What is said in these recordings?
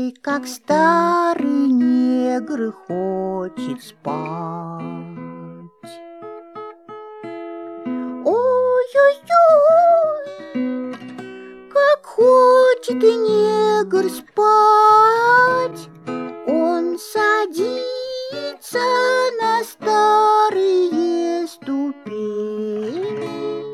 Ой, как старый негр хочет спать. Ой-ой-ой, как хочет и негр спать. Он садится на старые ступени,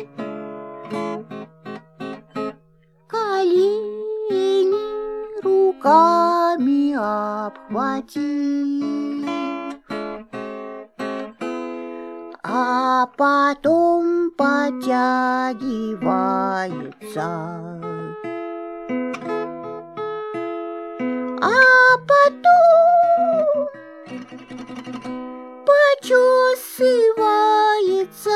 колени руками обхватив, а потом подтягивается, а потом почесывается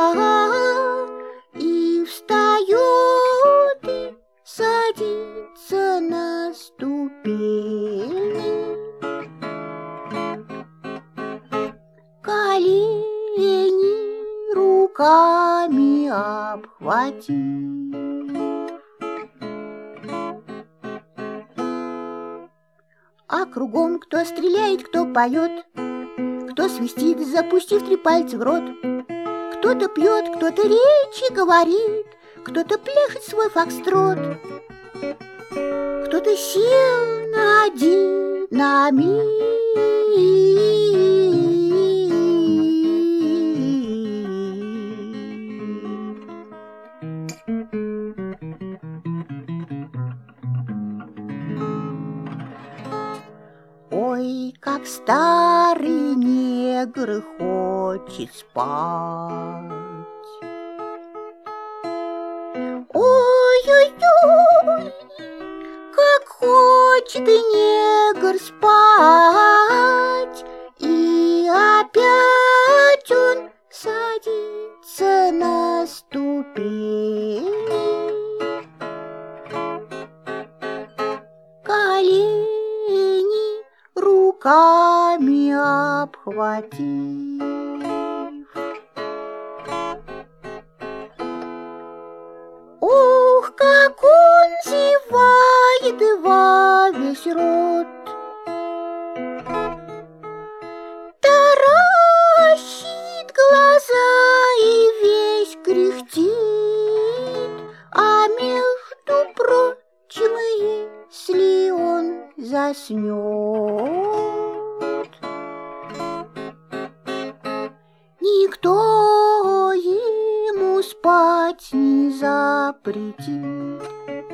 и встает и садится на ступени, колени руками обхватив. А кругом кто стреляет, кто поет, кто свистит, запустив 3 пальца в рот. Кто-то пьет, кто-то речи говорит, кто-то пляшет свой фокстрот. Кто-то сел на динамит, ой, как старый негр хочет спать. Ой-ой-ой, как хочет и негр спать. И опять он садится на ступени, колени руками обхватив. Ух, как он зевает и во весь рот, таращит глаза и весь кряхтит. А между прочим, если он заснет, никто ему спать не запретит.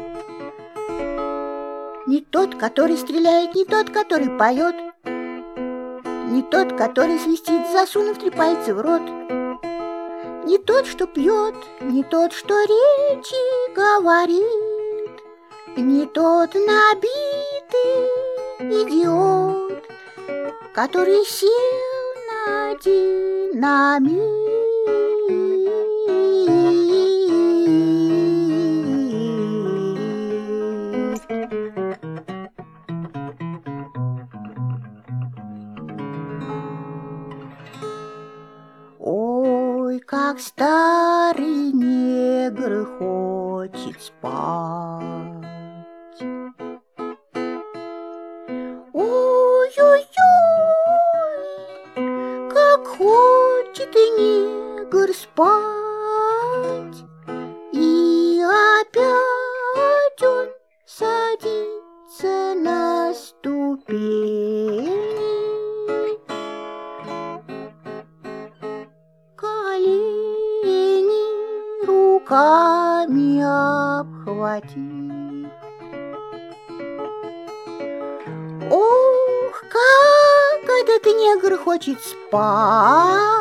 Не тот, который стреляет, не тот, который поет, не тот, который свистит, засунув 3 пальца в рот, не тот, что пьет, не тот, что речи говорит, не тот набитый идиот, который сел на динамит. Ой, как старый негр хочет спать. Ой-ой-ой, как хочет и негр спать. И опять он садится на ступени, колени руками обхватив. Ох, как этот негр хочет спать.